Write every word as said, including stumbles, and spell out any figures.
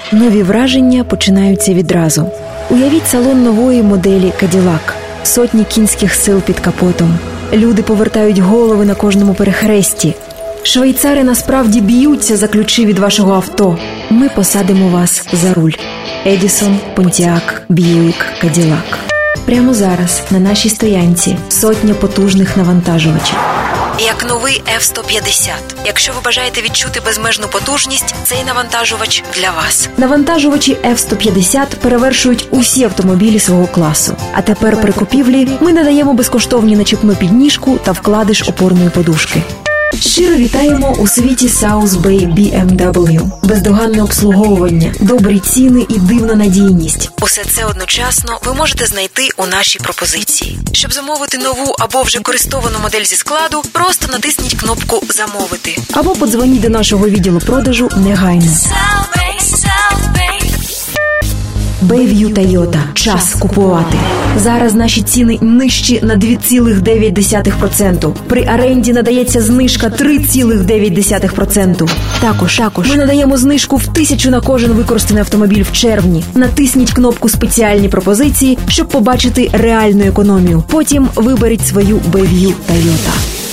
Нові враження починаються відразу. Уявіть салон нової моделі Cadillac. Сотні кінських сил під капотом. Люди повертають голови на кожному перехресті. Швейцари насправді б'ються за ключі від вашого авто. Ми посадимо вас за руль. Едісон, Понтіак, Б'юік, Каділак. Прямо зараз на нашій стоянці сотня потужних навантажувачів. Як новий еф сто п'ятдесят. Якщо ви бажаєте відчути безмежну потужність, цей навантажувач для вас. Навантажувачі еф сто п'ятдесят перевершують усі автомобілі свого класу. А тепер при купівлі ми надаємо безкоштовні начіпну підніжку та вкладиш опорної подушки. Щиро вітаємо у світі South Bay бі ем дабл ю. Бездоганне обслуговування, добрі ціни і дивна надійність. Усе це одночасно ви можете знайти у нашій пропозиції. Щоб замовити нову або вже користовану модель зі складу, просто натисніть кнопку «Замовити». Або подзвоніть до нашого відділу продажу негайно. Bayview Toyota. Час купувати. Зараз наші ціни нижчі на два цілих дев'ять десятих відсотка. При оренді надається знижка три цілих дев'ять десятих відсотка. Також, також ми надаємо знижку в тисячу на кожен використаний автомобіль в червні. Натисніть кнопку «Спеціальні пропозиції», щоб побачити реальну економію. Потім виберіть свою Bayview Toyota.